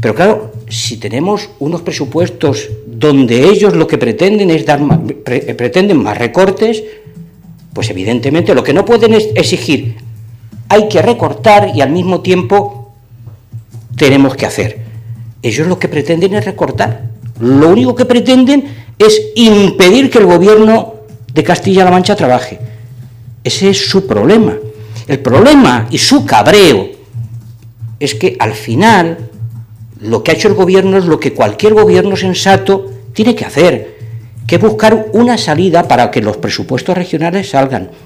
Pero claro, si tenemos unos presupuestos donde ellos lo que pretenden es pretenden más recortes, pues evidentemente lo que no pueden es exigir, hay que recortar y al mismo tiempo tenemos que hacer. Ellos lo que pretenden es recortar. Lo único que pretenden es impedir que el gobierno de Castilla-La Mancha trabaje. Ese es su problema. El problema y su cabreo es que al final lo que ha hecho el gobierno es lo que cualquier gobierno sensato tiene que hacer, que es buscar una salida para que los presupuestos regionales salgan.